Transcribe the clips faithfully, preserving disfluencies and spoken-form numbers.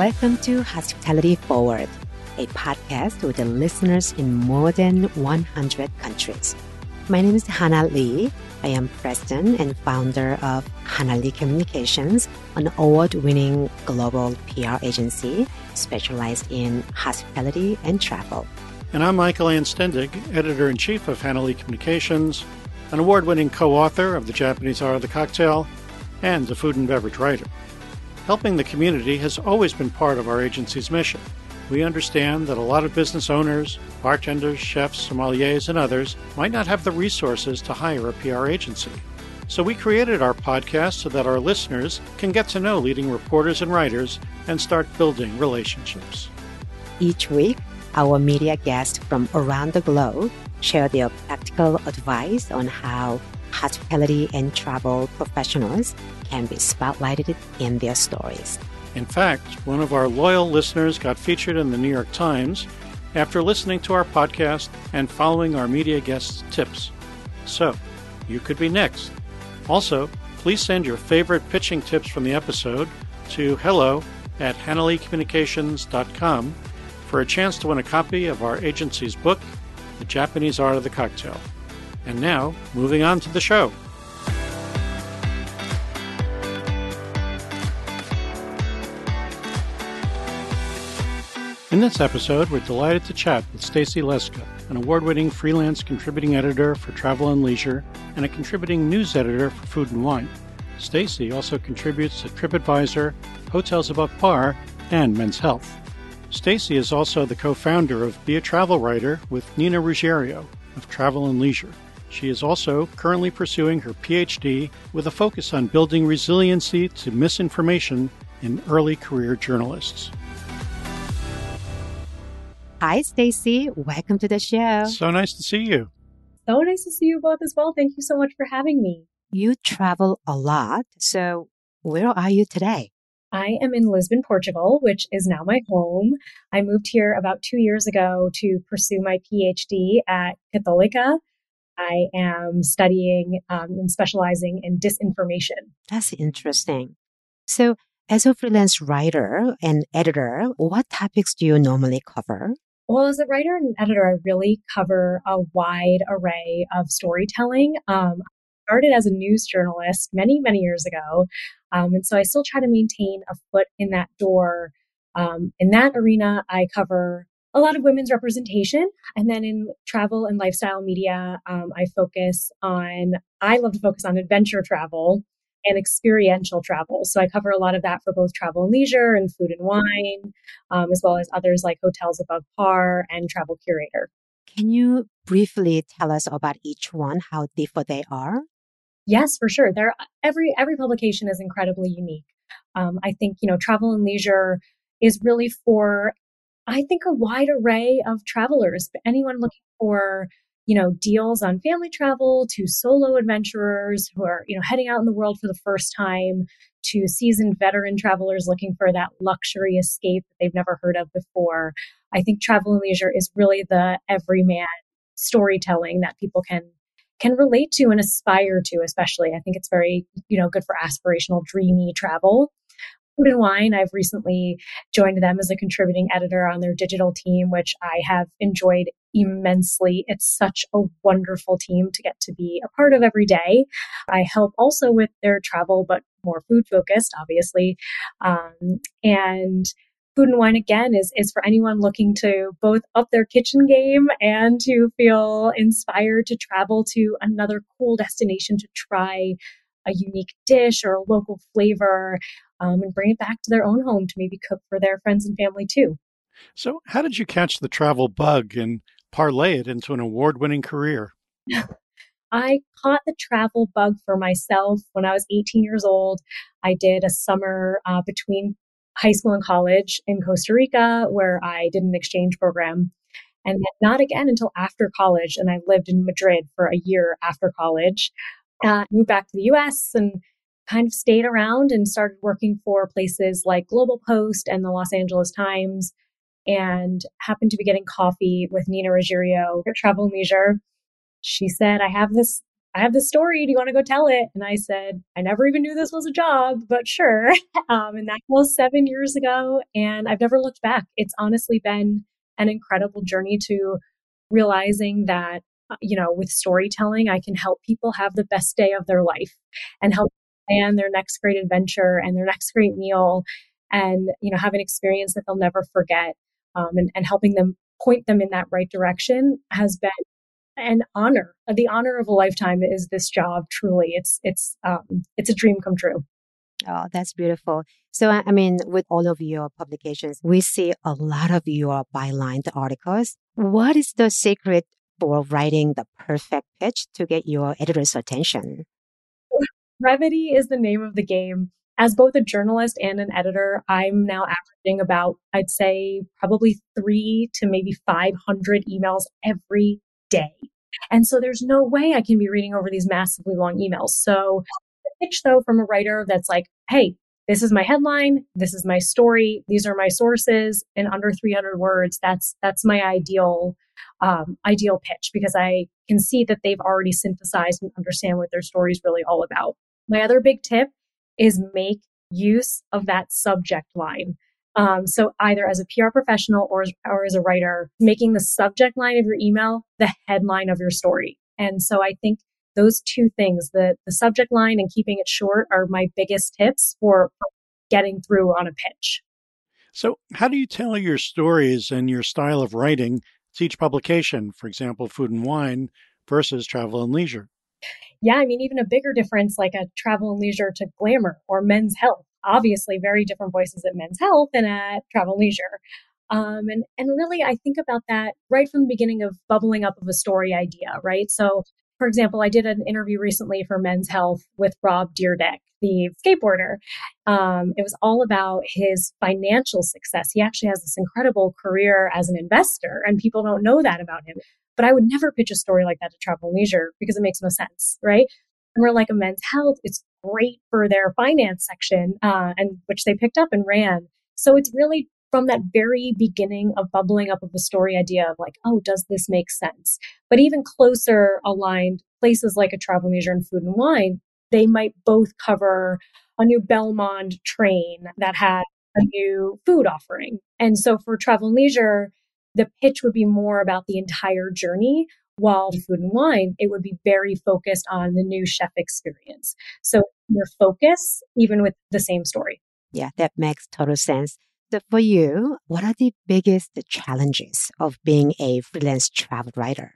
Welcome to Hospitality Forward, a podcast with the listeners in more than one hundred countries. My name is Hannah Lee. I am president and founder of Hannah Lee Communications, an award-winning global P R agency specialized in hospitality and travel. And I'm Michael Ann Stendig, editor-in-chief of Hannah Lee Communications, an award-winning co-author of The Japanese Art of the Cocktail, and a food and beverage writer. Helping the community has always been part of our agency's mission. We understand that a lot of business owners, bartenders, chefs, sommeliers, and others might not have the resources to hire a P R agency. So we created our podcast so that our listeners can get to know leading reporters and writers and start building relationships. Each week, our media guests from around the globe share their practical advice on how hospitality and travel professionals can be spotlighted in their stories. In fact, one of our loyal listeners got featured in the New York Times after listening to our podcast and following our media guests' tips. So, you could be next. Also, please send your favorite pitching tips from the episode to hello at hannah lee communications dot com for a chance to win a copy of our agency's book, The Japanese Art of the Cocktail. And now, moving on to the show. In this episode, we're delighted to chat with Stacy Leska, an award-winning freelance contributing editor for Travel and Leisure and a contributing news editor for Food and Wine. Stacy also contributes to TripAdvisor, Hotels Above Par, and Men's Health. Stacy is also the co-founder of Be a Travel Writer with Nina Ruggiero of Travel and Leisure. She is also currently pursuing her P H D with a focus on building resiliency to misinformation in early career journalists. Hi, Stacy. Welcome to the show. So nice to see you. So nice to see you both as well. Thank you so much for having me. You travel a lot. So where are you today? I am in Lisbon, Portugal, which is now my home. I moved here about two years ago to pursue my P H D at Católica. I am studying um, and specializing in disinformation. That's interesting. So as a freelance writer and editor, what topics do you normally cover? Well, as a writer and editor, I really cover a wide array of storytelling. Um, I started as a news journalist many, many years ago. Um, and so I still try to maintain a foot in that door. Um, in that arena, I cover a lot of women's representation. And then in travel and lifestyle media, um, I focus on, I love to focus on adventure travel and experiential travel. So I cover a lot of that for both Travel and Leisure and Food and Wine, um, as well as others like Hotels Above Par and Travel Curator. Can you briefly tell us about each one, how different they are? Yes, for sure. There, every every publication is incredibly unique. Um, I think, you know, Travel and Leisure is really for, I think, a wide array of travelers. Anyone looking for, you know, deals on family travel, to solo adventurers who are, you know, heading out in the world for the first time, to seasoned veteran travelers looking for that luxury escape that they've never heard of before. I think Travel and Leisure is really the everyman storytelling that people can can relate to and aspire to, especially. I think it's very, you know, good for aspirational, dreamy travel. Food and Wine, I've recently joined them as a contributing editor on their digital team, which I have enjoyed immensely. It's such a wonderful team to get to be a part of every day. I help also with their travel, but more food focused, obviously. Um, and Food and Wine, again, is, is for anyone looking to both up their kitchen game and to feel inspired to travel to another cool destination to try a unique dish or a local flavor, um, and bring it back to their own home to maybe cook for their friends and family too. So how did you catch the travel bug and parlay it into an award-winning career? I caught the travel bug for myself when I was eighteen years old. I did a summer uh, between high school and college in Costa Rica where I did an exchange program. And not again until after college. And I lived in Madrid for a year after college. Uh, moved back to the U S and kind of stayed around and started working for places like Global Post and the Los Angeles Times, and happened to be getting coffee with Nina Ruggiero at Travel and Leisure. She said, I have this I have this story. Do you want to go tell it? And I said, I never even knew this was a job, but sure. Um, and that was seven years ago. And I've never looked back. It's honestly been an incredible journey to realizing that, uh, you know, with storytelling, I can help people have the best day of their life and help plan their next great adventure and their next great meal and, you know, have an experience that they'll never forget. Um, and, and helping them point them in that right direction has been an honor. The honor of a lifetime is this job. Truly, it's it's um, it's a dream come true. Oh, that's beautiful. So, I I mean, with all of your publications, we see a lot of your byline articles. What is the secret for writing the perfect pitch to get your editor's attention? Brevity is the name of the game. As both a journalist and an editor, I'm now averaging about, I'd say, probably three to maybe five hundred emails every day. And so there's no way I can be reading over these massively long emails. So the pitch, though, from a writer that's like, hey, this is my headline, this is my story, these are my sources, in under three hundred words, that's that's my ideal um, ideal pitch, because I can see that they've already synthesized and understand what their story is really all about. My other big tip is make use of that subject line. Um, so either as a P R professional or, or as a writer, making the subject line of your email the headline of your story. And so I think those two things, the, the subject line and keeping it short, are my biggest tips for getting through on a pitch. So, how do you tell your stories and your style of writing to each publication? For example, Food and Wine versus Travel and Leisure. Yeah, I mean, even a bigger difference like a Travel and Leisure to Glamour or Men's Health. Obviously, very different voices at Men's Health and at Travel and Leisure. Um, and, and really, I think about that right from the beginning of bubbling up of a story idea, right? So, for example, I did an interview recently for Men's Health with Rob Deerdeck, the skateboarder. Um, it was all about his financial success. He actually has this incredible career as an investor, and people don't know that about him. But I would never pitch a story like that to Travel and Leisure because it makes no sense, right? And we're like a Men's Health. It's great for their finance section, uh, and which they picked up and ran. So it's really from that very beginning of bubbling up of the story idea of like, oh, does this make sense? But even closer aligned places like a Travel and Leisure and Food and Wine, they might both cover a new Belmond train that had a new food offering. And so for Travel and Leisure, the pitch would be more about the entire journey, while Food and Wine, it would be very focused on the new chef experience. So your focus, even with the same story. Yeah, that makes total sense. So for you, what are the biggest challenges of being a freelance travel writer?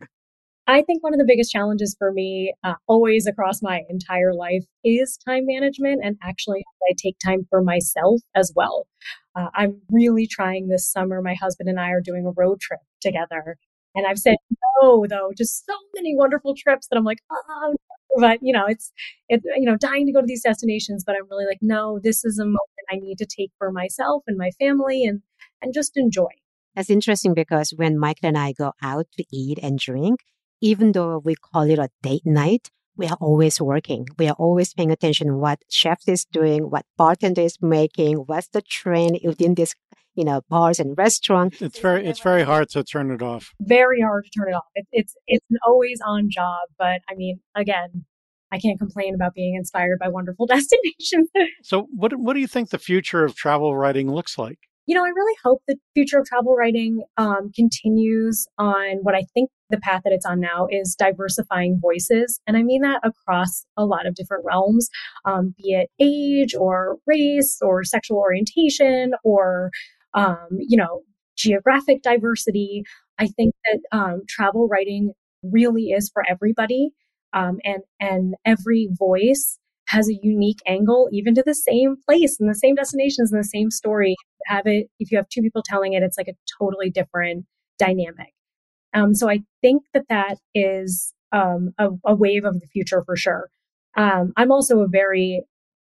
I think one of the biggest challenges for me, uh, always across my entire life, is time management, and actually I take time for myself as well. Uh, I'm really trying this summer. My husband and I are doing a road trip together, and I've said no, though, just so many wonderful trips that I'm like, oh, no. But you know, it's it's you know, dying to go to these destinations, but I'm really like, no, this is a moment I need to take for myself and my family, and and just enjoy. That's interesting because when Michael and I go out to eat and drink, even though we call it a date night, we are always working. We are always paying attention what chef is doing, what bartender is making, what's the trend within this, you know, bars and restaurants. It's very it's very hard to turn it off. Very hard to turn it off. It, it's it's an always on job, but I mean, again, I can't complain about being inspired by wonderful destinations. So, what what do you think the future of travel writing looks like? You know, I really hope the future of travel writing um, continues on what I think the path that it's on now is diversifying voices. And I mean that across a lot of different realms, um, be it age or race or sexual orientation or, um, you know, geographic diversity. I think that um, travel writing really is for everybody. Um, and, and every voice has a unique angle, even to the same place and the same destinations and the same story. Have it, if you have two people telling it, it's like a totally different dynamic. Um, so I think that that is um, a, a wave of the future for sure. Um, I'm also a very,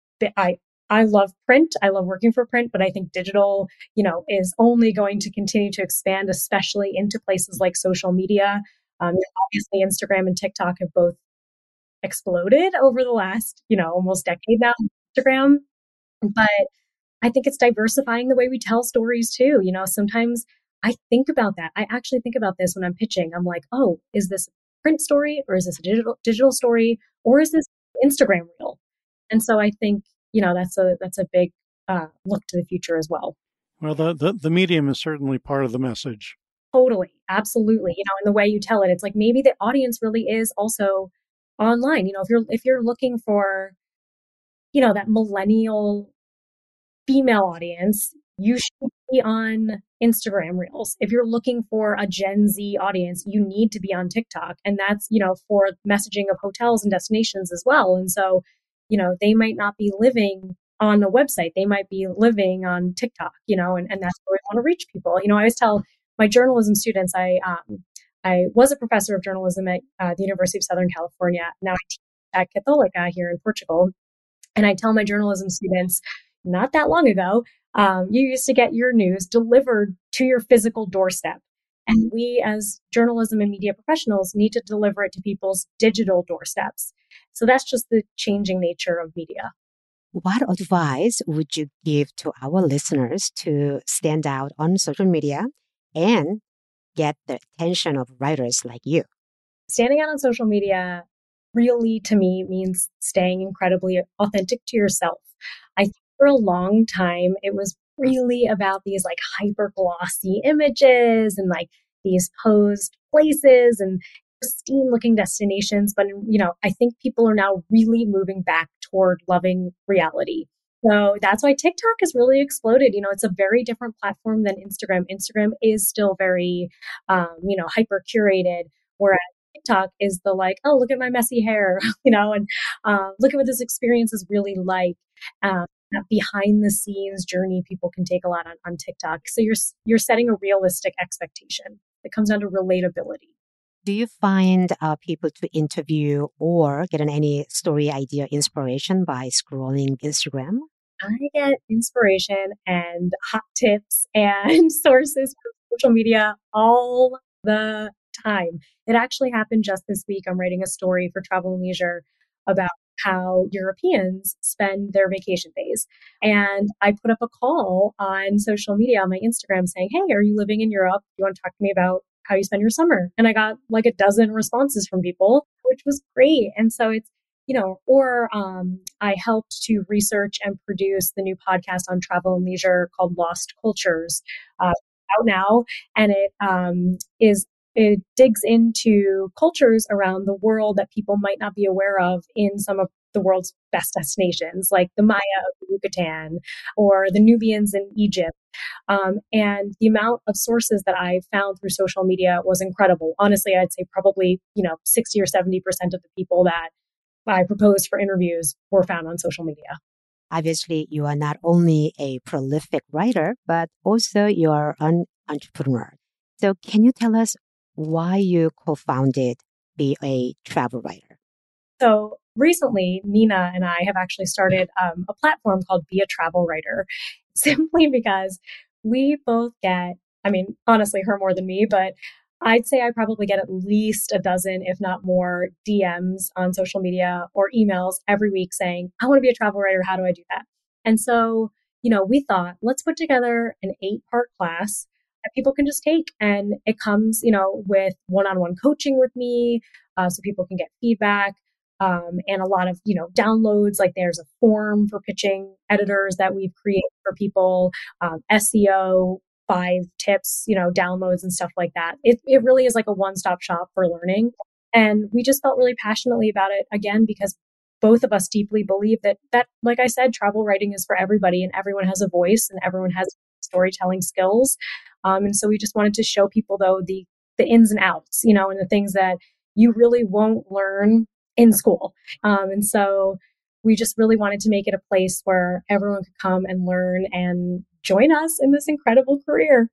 I, I love print. I love working for print, but I think digital, you know, is only going to continue to expand, especially into places like social media. Um, obviously, Instagram and TikTok have both exploded over the last, you know, almost decade now, Instagram. But I think it's diversifying the way we tell stories too. You know, sometimes I think about that. I actually think about this when I'm pitching. I'm like, oh, is this print story, or is this a digital digital story, or is this Instagram reel? And so I think, you know, that's a that's a big uh, look to the future as well. Well, the, the, the medium is certainly part of the message. Totally. Absolutely. You know, and the way you tell it, it's like maybe the audience really is also online. You know, if you're if you're looking for, you know, that millennial female audience, you should be on Instagram Reels. If you're looking for a Gen Z audience, you need to be on TikTok. And that's, you know, for messaging of hotels and destinations as well. And so, you know, they might not be living on a website. They might be living on TikTok, you know, and, and that's where we want to reach people. You know, I always tell my journalism students, I, um, I was a professor of journalism at uh, the University of Southern California. Now I teach at Catholica here in Portugal. And I tell my journalism students, not that long ago, um, you used to get your news delivered to your physical doorstep. And we as journalism and media professionals need to deliver it to people's digital doorsteps. So that's just the changing nature of media. What advice would you give to our listeners to stand out on social media and get the attention of writers like you? Standing out on social media really, to me, means staying incredibly authentic to yourself. I think for a long time, it was really about these like hyper glossy images and like these posed places and pristine looking destinations. But, you know, I think people are now really moving back toward loving reality. So that's why TikTok has really exploded. You know, it's a very different platform than Instagram. Instagram is still very, um, you know, hyper curated, whereas TikTok is the like, oh, look at my messy hair, you know, and uh, look at what this experience is really like. Um, that behind the scenes journey people can take a lot on, on TikTok. So you're you're setting a realistic expectation. It comes down to relatability. Do you find uh, people to interview or get an, any story idea inspiration by scrolling Instagram? I get inspiration and hot tips and sources from social media all the time. It actually happened just this week. I'm writing a story for Travel and Leisure about how Europeans spend their vacation days. And I put up a call on social media on my Instagram saying, hey, are you living in Europe? Do you want to talk to me about how you spend your summer? And I got like a dozen responses from people, which was great. And so it's, you know, or um, I helped to research and produce the new podcast on travel and leisure called Lost Cultures, uh, out now. And it um, is it digs into cultures around the world that people might not be aware of in some of the world's best destinations, like the Maya of Yucatan or the Nubians in Egypt. Um, and the amount of sources that I found through social media was incredible. Honestly, I'd say probably, you know, sixty or seventy percent of the people that I proposed for interviews were found on social media. Obviously, you are not only a prolific writer, but also you're an entrepreneur. So can you tell us why you co-founded Be a Travel Writer? So recently, Nina and I have actually started um, a platform called Be a Travel Writer, simply because we both get, I mean, honestly, her more than me, but I'd say I probably get at least a dozen, if not more, D Ms on social media or emails every week saying, I want to be a travel writer. How do I do that? And so, you know, we thought, let's put together an eight part class that people can just take. And it comes, you know, with one-on-one coaching with me, uh, so people can get feedback. Um, and a lot of, you know, downloads, like there's a form for pitching editors that we've created for people, um, S E O, five tips, you know, downloads and stuff like that. It it really is like a one-stop shop for learning. And we just felt really passionately about it, again, because both of us deeply believe that, that, like I said, travel writing is for everybody and everyone has a voice and everyone has storytelling skills. Um, and so we just wanted to show people, though, the the ins and outs, you know, and the things that you really won't learn in school. Um, and so we just really wanted to make it a place where everyone could come and learn and join us in this incredible career.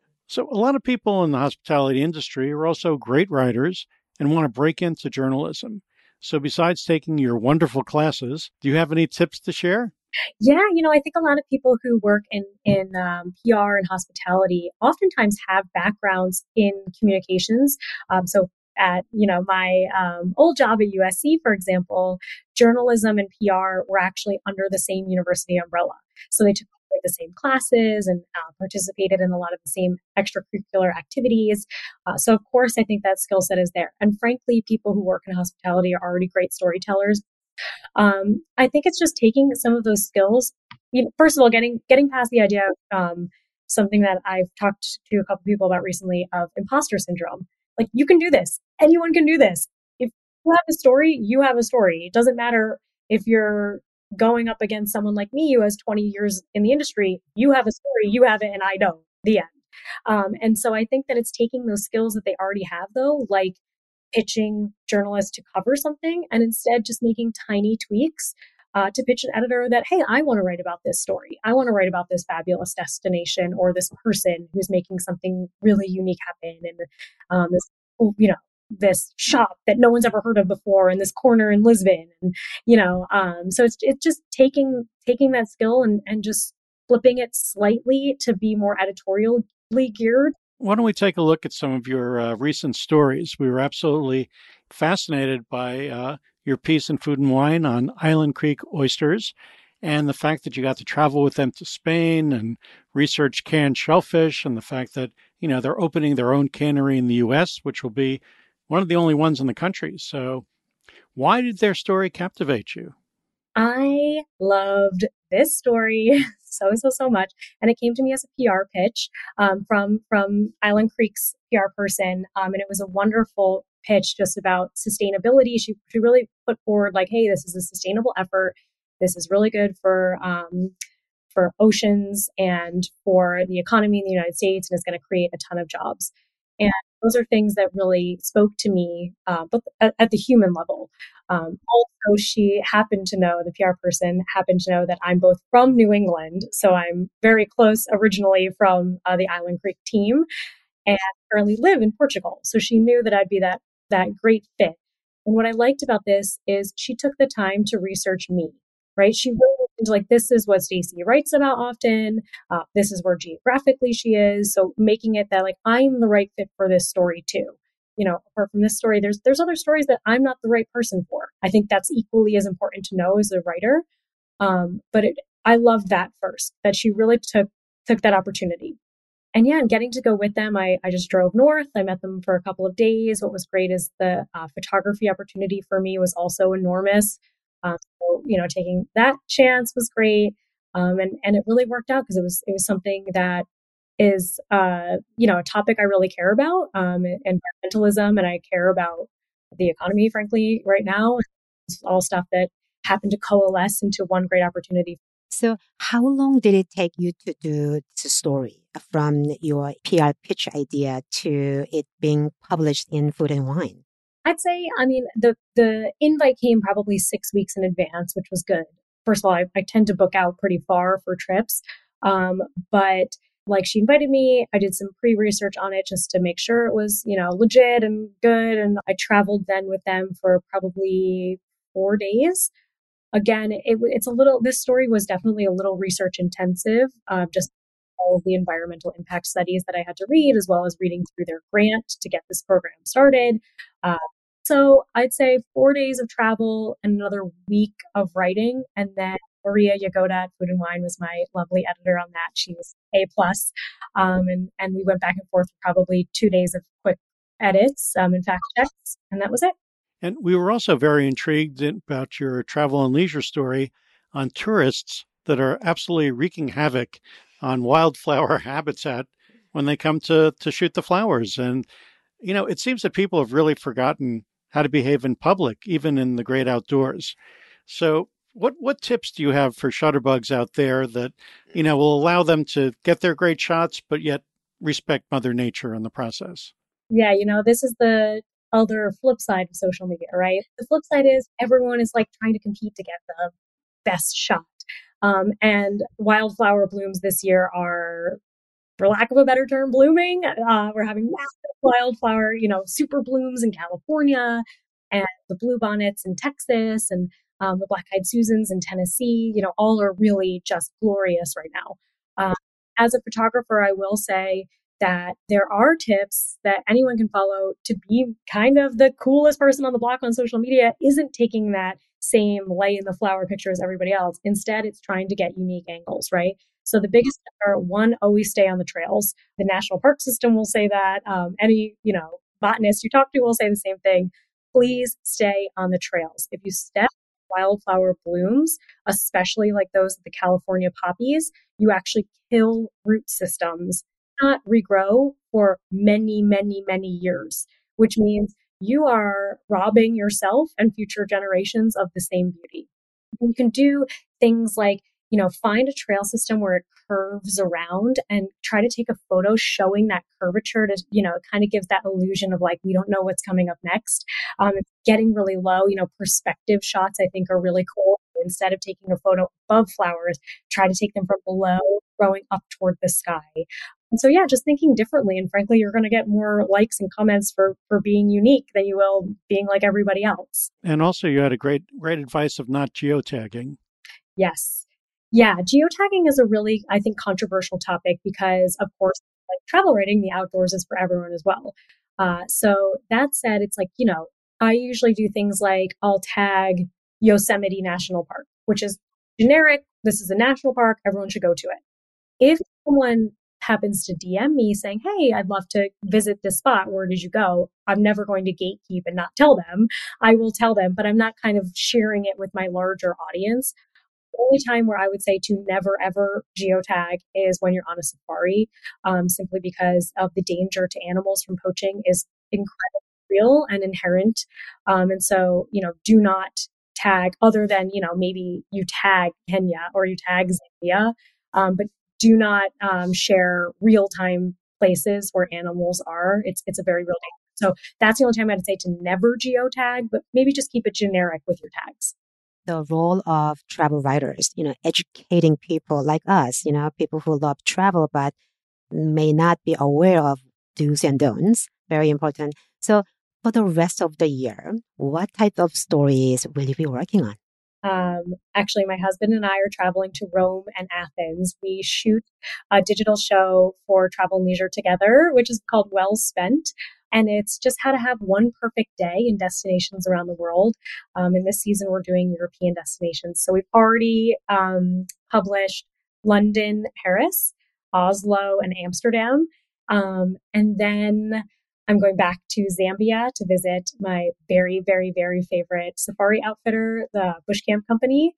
So a lot of people in the hospitality industry are also great writers and want to break into journalism. So besides taking your wonderful classes, do you have any tips to share? Yeah, you know, I think a lot of people who work in in um, P R and hospitality oftentimes have backgrounds in communications. Um, so at, you know, my um, old job at U S C, for example, journalism and P R were actually under the same university umbrella. So they took the same classes and uh, participated in a lot of the same extracurricular activities. Uh, so, of course, I think that skill set is there. And frankly, people who work in hospitality are already great storytellers. Um, I think it's just taking some of those skills. You know, first of all, getting getting past the idea of um, something that I've talked to a couple people about recently of imposter syndrome. Like, you can do this. Anyone can do this. If you have a story, you have a story. It doesn't matter if you're going up against someone like me who has twenty years in the industry. You have a story, you have it, and I don't. The end. Um, and so I think that it's taking those skills that they already have, though, like pitching journalists to cover something, and instead just making tiny tweaks uh, to pitch an editor that, hey, I want to write about this story. I want to write about this fabulous destination or this person who's making something really unique happen, and um, this, you know, this shop that no one's ever heard of before, and this corner in Lisbon, and you know, um, so it's it's just taking taking that skill and and just flipping it slightly to be more editorially geared. Why don't we take a look at some of your uh, recent stories? We were absolutely fascinated by uh, your piece in Food and Wine on Island Creek oysters and the fact that you got to travel with them to Spain and research canned shellfish, and the fact that, you know, they're opening their own cannery in the U S, which will be one of the only ones in the country. So why did their story captivate you? I loved this story so, so, so much. And it came to me as a P R pitch um, from, from Island Creek's P R person. Um, and it was a wonderful pitch just about sustainability. She, she really put forward like, hey, this is a sustainable effort. This is really good for um, for oceans and for the economy in the United States, and it's going to create a ton of jobs. And those are things that really spoke to me, uh, but at, at the human level. Um, also, she happened to know, the P R person happened to know that I'm both from New England, so I'm very close originally from uh, the Island Creek team, and currently live in Portugal. So she knew that I'd be that that great fit. And what I liked about this is she took the time to research me, right? She really looked into like, this is what Stacey writes about often. Uh, this is where geographically she is. So making it that like, I'm the right fit for this story too. You know, apart from this story, there's there's other stories that I'm not the right person for. I think that's equally as important to know as a writer. Um, but it, I loved that first, that she really took took that opportunity. And yeah, and getting to go with them, I, I just drove north. I met them for a couple of days. What was great is the uh, photography opportunity for me was also enormous. Um, so, you know, taking that chance was great. Um, and, and it really worked out because it was, it was something that is, uh, you know, a topic I really care about, um, environmentalism, and I care about the economy, frankly, right now. It's all stuff that happened to coalesce into one great opportunity. So how long did it take you to do the story from your P R pitch idea to it being published in Food and Wine? I'd say, I mean, the, the invite came probably six weeks in advance, which was good. First of all, I, I tend to book out pretty far for trips. Um, but like she invited me, I did some pre-research on it just to make sure it was, you know, legit and good. And I traveled then with them for probably four days. Again, it, it's a little, this story was definitely a little research intensive, uh, just all of the environmental impact studies that I had to read, as well as reading through their grant to get this program started. Uh, so I'd say four days of travel and another week of writing. And then Maria Yagoda at Food and Wine was my lovely editor on that. She was A plus. Um, and, and we went back and forth for probably two days of quick edits um, and fact checks. And that was it. And we were also very intrigued about your travel and leisure story on tourists that are absolutely wreaking havoc on wildflower habitat when they come to, to shoot the flowers. And, you know, it seems that people have really forgotten how to behave in public, even in the great outdoors. So what, what tips do you have for shutterbugs out there that, you know, will allow them to get their great shots, but yet respect Mother Nature in the process? Yeah, you know, this is the other flip side of social media, right? The flip side is everyone is like trying to compete to get the best shot. Um, and wildflower blooms this year are, for lack of a better term, blooming. Uh, we're having massive wildflower, you know, super blooms in California, and the bluebonnets in Texas, and um, the black-eyed Susans in Tennessee. You know, all are really just glorious right now. Um, as a photographer, I will say that there are tips that anyone can follow to be kind of the coolest person on the block on social media isn't taking that same lay in the flower picture as everybody else. Instead, it's trying to get unique angles, right? So the biggest are one, always stay on the trails. The National Park System will say that. Um, any, you know, botanist you talk to will say the same thing. Please stay on the trails. If you step wildflower blooms, especially like those of the California poppies, you actually kill root systems, not regrow for many, many, many years, which means you are robbing yourself and future generations of the same beauty. You can do things like, you know, find a trail system where it curves around and try to take a photo showing that curvature to, you know, it kind of gives that illusion of like, we don't know what's coming up next. Um, it's getting really low, you know, perspective shots I think are really cool. Instead of taking a photo above flowers, try to take them from below, growing up toward the sky. And so, yeah, just thinking differently. And frankly, you're going to get more likes and comments for, for being unique than you will being like everybody else. And also you had a great, great advice of not geotagging. Yes. Yeah. Geotagging is a really, I think, controversial topic because, of course, like travel writing, the outdoors is for everyone as well. Uh, so that said, it's like, you know, I usually do things like I'll tag Yosemite National Park, which is generic. This is a national park. Everyone should go to it. If someone happens to D M me saying, hey, I'd love to visit this spot, where did you go? I'm never going to gatekeep and not tell them. I will tell them, but I'm not kind of sharing it with my larger audience. The only time where I would say to never ever geotag is when you're on a safari, um, simply because of the danger to animals from poaching is incredibly real and inherent. Um, and so, you know, do not tag other than, you know, maybe you tag Kenya or you tag Zambia, um, but do not um, share real-time places where animals are. It's it's a very real danger. So that's the only time I'd say to never geotag, but maybe just keep it generic with your tags. The role of travel writers, you know, educating people like us, you know, people who love travel but may not be aware of do's and don'ts. Very important. So for the rest of the year, what type of stories will you be working on? Um, actually, my husband and I are traveling to Rome and Athens. We shoot a digital show for Travel and Leisure together, which is called Well Spent. And it's just how to have one perfect day in destinations around the world. Um, and this season, we're doing European destinations. So we've already um, published London, Paris, Oslo, and Amsterdam. Um, and then I'm going back to Zambia to visit my very, very, very favorite safari outfitter, the Bush Camp Company.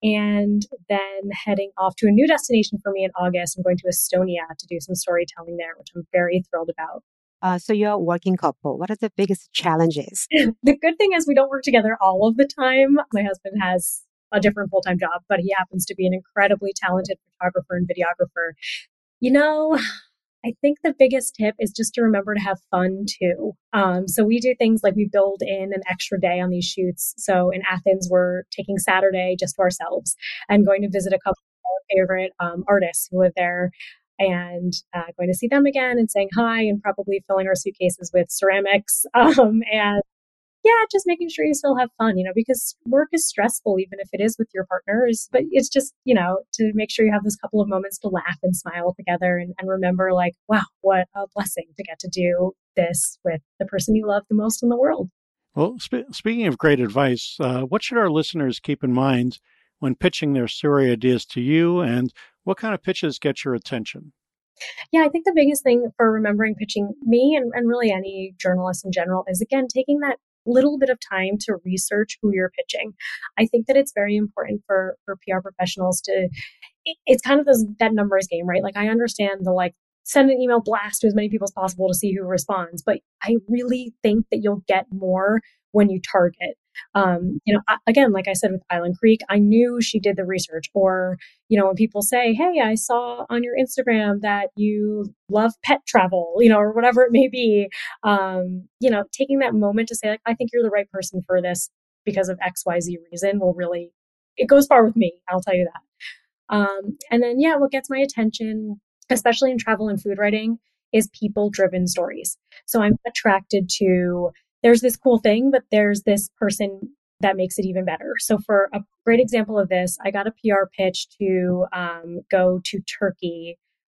And then heading off to a new destination for me in August. I'm going to Estonia to do some storytelling there, which I'm very thrilled about. Uh, so you're a working couple. What are the biggest challenges? The good thing is we don't work together all of the time. My husband has a different full-time job, but he happens to be an incredibly talented photographer and videographer. You know, I think the biggest tip is just to remember to have fun too. Um, so we do things like we build in an extra day on these shoots. So in Athens, we're taking Saturday just to ourselves and going to visit a couple of our favorite um, artists who live there and uh, going to see them again and saying hi and probably filling our suitcases with ceramics. Um, and yeah, just making sure you still have fun, you know, because work is stressful, even if it is with your partners. But it's just, you know, to make sure you have those couple of moments to laugh and smile together and, and remember, like, wow, what a blessing to get to do this with the person you love the most in the world. Well, sp- speaking of great advice, uh, what should our listeners keep in mind when pitching their story ideas to you, and what kind of pitches get your attention? Yeah, I think the biggest thing for remembering pitching me and, and really any journalist in general is, again, taking that little bit of time to research who you're pitching. I think that it's very important for, for P R professionals to, it, it's kind of this, that numbers game, right? Like I understand the like, send an email blast to as many people as possible to see who responds. But I really think that you'll get more when you target. Um, you know, again, like I said with Island Creek, I knew she did the research. Or, you know, when people say, hey, I saw on your Instagram that you love pet travel, you know, or whatever it may be, um, you know, taking that moment to say, like, I think you're the right person for this because of X Y Z reason will really, it goes far with me. I'll tell you that. Um, and then, yeah, what gets my attention, especially in travel and food writing, is people-driven stories. So I'm attracted to, there's this cool thing, but there's this person that makes it even better. So for a great example of this, I got a P R pitch to um, go to Turkey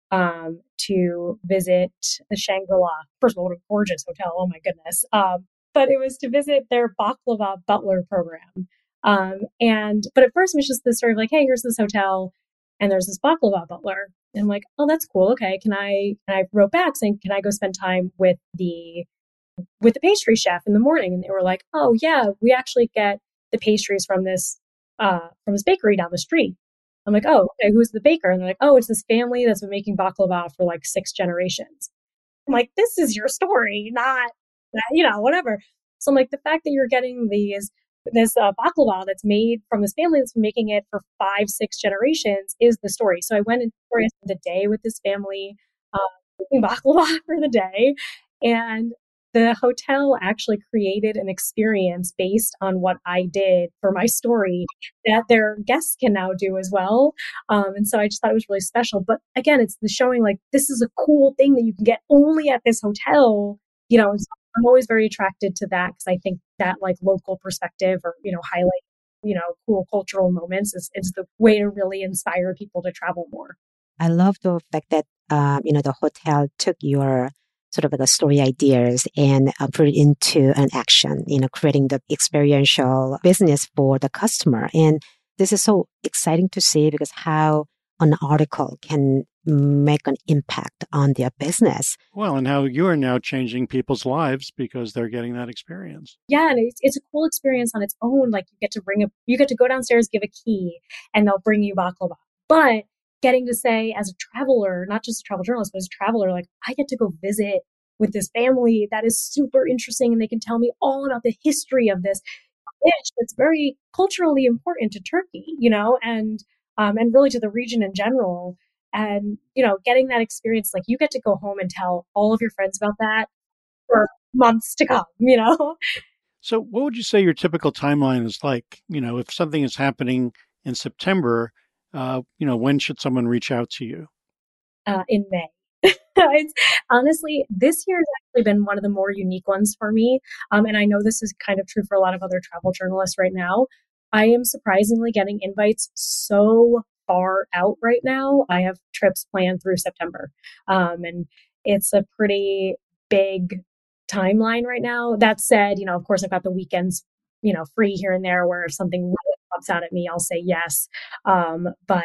um, to visit the Shangri-La. First of all, what a gorgeous hotel. Oh my goodness. Um, but it was to visit their baklava butler program. Um, and, but at first it was just this sort of like, hey, here's this hotel and there's this baklava butler. And I'm like, oh, that's cool. Okay. Can I, and I wrote back saying, can I go spend time with the, with the pastry chef in the morning? And they were like, oh yeah, we actually get the pastries from this, uh, from this bakery down the street. I'm like, oh, okay, who's the baker? And they're like, oh, it's this family that's been making baklava for like six generations. I'm like, this is your story, not, you know, whatever. So I'm like, the fact that you're getting these, this uh, baklava that's made from this family that's been making it for five, six generations is the story. So I went and spent the day with this family, uh, making baklava for the day. And the hotel actually created an experience based on what I did for my story that their guests can now do as well. Um, and so I just thought it was really special. But again, it's the showing like this is a cool thing that you can get only at this hotel. You know, so I'm always very attracted to that because I think that like local perspective or, you know, highlight, you know, cool cultural moments is, is the way to really inspire people to travel more. I love the fact that, uh, you know, the hotel took your sort of like the story ideas and uh, put it into an action, you know, creating the experiential business for the customer. And this is so exciting to see because how an article can make an impact on their business. Well, and how you are now changing people's lives because they're getting that experience. Yeah, and it's, it's a cool experience on its own. Like you get to bring a, you get to go downstairs, give a key, and they'll bring you baklava. But getting to say as a traveler, not just a travel journalist, but as a traveler, like I get to go visit with this family that is super interesting and they can tell me all about the history of this dish that's very culturally important to Turkey, you know, and um, and really to the region in general. And, you know, getting that experience, like you get to go home and tell all of your friends about that for months to come, you know? So what would you say your typical timeline is like? You know, if something is happening in September, uh, you know, when should someone reach out to you? Uh, in May. It's, honestly, this year has actually been one of the more unique ones for me. Um, and I know this is kind of true for a lot of other travel journalists right now. I am surprisingly getting invites so far out right now. I have trips planned through September. Um, and it's a pretty big timeline right now. That said, you know, of course, I've got the weekends, you know, free here and there where if something really pops out at me, I'll say yes. Um, but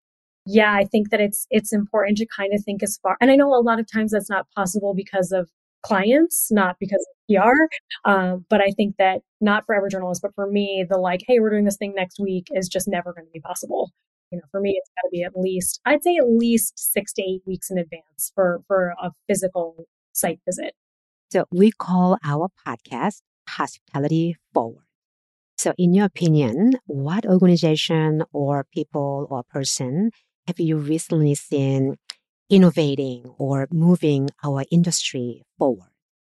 yeah, I think that it's it's important to kind of think as far, and I know a lot of times that's not possible because of clients, not because of P R. Um, but I think that not for every journalist, but for me, the like, hey, we're doing this thing next week is just never going to be possible. You know, for me, it's got to be at least, I'd say at least six to eight weeks in advance for for a physical site visit. So we call our podcast Hospitality Forward. So in your opinion, what organization or people or person have you recently seen innovating or moving our industry forward?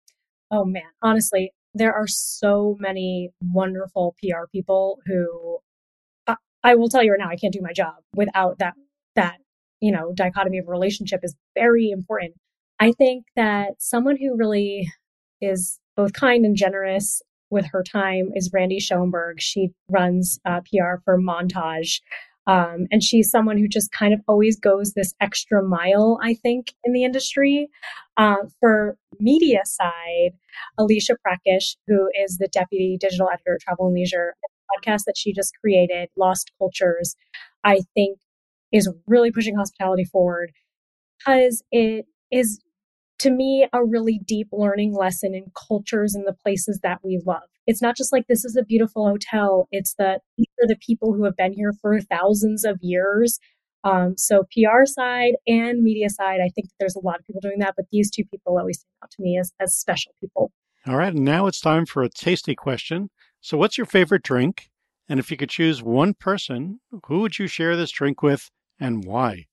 Oh man, honestly, there are so many wonderful P R people who I, I will tell you right now, I can't do my job without that, that, you know, dichotomy of relationship is very important. I think that someone who really is both kind and generous with her time is Randy Schoenberg. She runs uh, P R for Montage. Um, and she's someone who just kind of always goes this extra mile, I think, in the industry. Uh, for media side, Alicia Prakish, who is the deputy digital editor at Travel and Leisure, the podcast that she just created, Lost Cultures, I think is really pushing hospitality forward because it is, to me, a really deep learning lesson in cultures and the places that we love. It's not just like this is a beautiful hotel. It's that these are the people who have been here for thousands of years. Um, so P R side and media side, I think that there's a lot of people doing that, but these two people always stand out to me as, as special people. All right. And now it's time for a tasty question. So what's your favorite drink? And if you could choose one person, who would you share this drink with and why?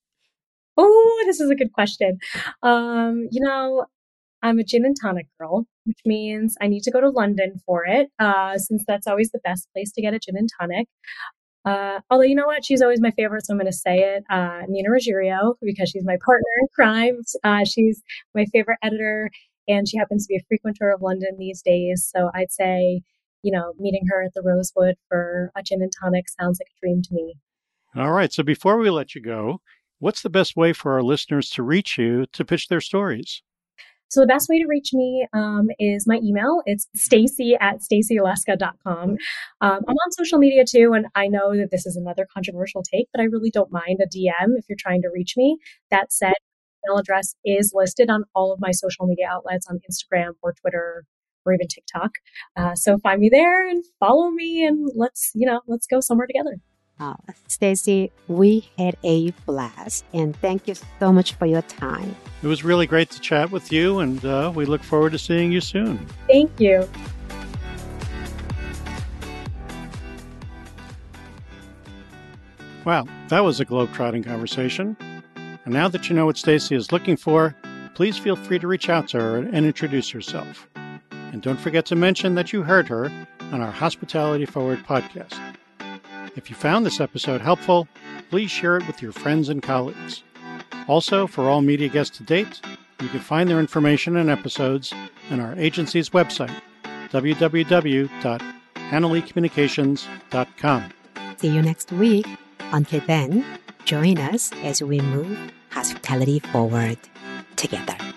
Oh, this is a good question. Um, you know, I'm a gin and tonic girl, which means I need to go to London for it, uh, since that's always the best place to get a gin and tonic. Uh, although, you know what? She's always my favorite, so I'm going to say it. Uh, Nina Ruggiero, because she's my partner in crime. Uh, she's my favorite editor, and she happens to be a frequenter of London these days. So I'd say, you know, meeting her at the Rosewood for a gin and tonic sounds like a dream to me. All right. So before we let you go, What's the best way for our listeners to reach you to pitch their stories? So the best way to reach me um, is my email. It's Stacy at stacy leska dot com. Um, I'm on social media too, and I know that this is another controversial take, but I really don't mind a D M if you're trying to reach me. That said, my email address is listed on all of my social media outlets on Instagram or Twitter or even TikTok. Uh, so find me there and follow me, and let's you know let's go somewhere together. Uh, Stacy, we had a blast, and thank you so much for your time. It was really great to chat with you, and uh, we look forward to seeing you soon. Thank you. Wow, that was a globetrotting conversation. And now that you know what Stacy is looking for, please feel free to reach out to her and introduce yourself. And don't forget to mention that you heard her on our Hospitality Forward podcast. If you found this episode helpful, please share it with your friends and colleagues. Also, for all media guests to date, you can find their information and episodes on our agency's website, w w w dot hanley communications dot com. See you next week. Until then, join us as we move hospitality forward together.